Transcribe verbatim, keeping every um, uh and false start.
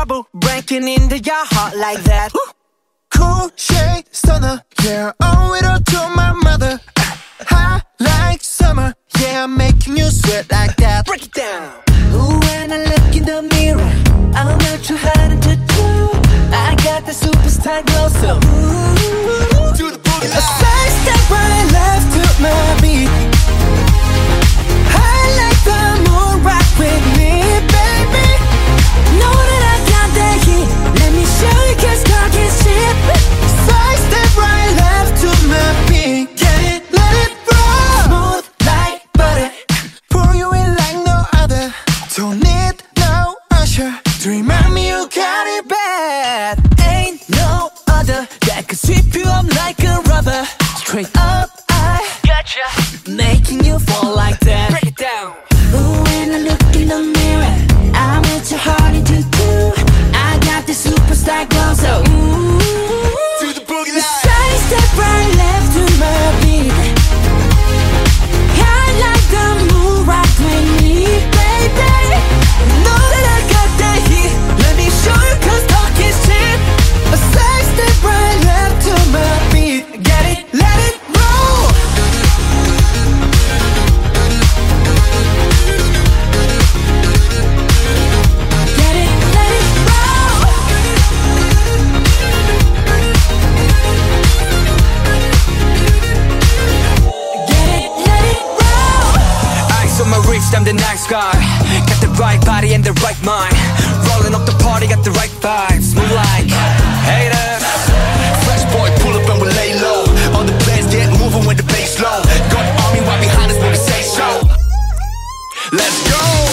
trouble breaking into your heart like that. Cool shade stunner, yeah, owe it all to my mother. Hot like summer, yeah, I'm making you sweat like that. Break it down. Ooh, when I look in the mirror, I'm not too hard to do. I got the superstar glow, so ooh, Do the boogie a side step right left to my beat. I like the moon rock with me, baby. Know that I got that heat. Let me show you, cause talk is cheap. Side step right left to my beat. Get it, let it roll. Smooth like butter. Pour you in like no other. Don't need no usher to remind me you got it bad. Ain't no other that could sweep you up like a rubber. Straight up, I Gotcha. making you fall like that. Break it down. Ooh, when I look in the mirror, I'm at your heart to do. I got the superstar glow, so ooh, Do the boogie line. side step right left to my beat. I like the moon rock with me, baby. Know that I got that heat. Let me show you, cause talk is cheap. A side step right left to my beat. Get it, let it roll. Get it, let it roll. Get it, let it roll. Ice on my wrist, I'm the nice guy. Got the right body and the right mind. Rolling up the party, got the right vibes. Move like haters. Fresh boy, pull up and we lay low. All the players get moving with the bass low. Got the army right behind us when we say so. Let's go.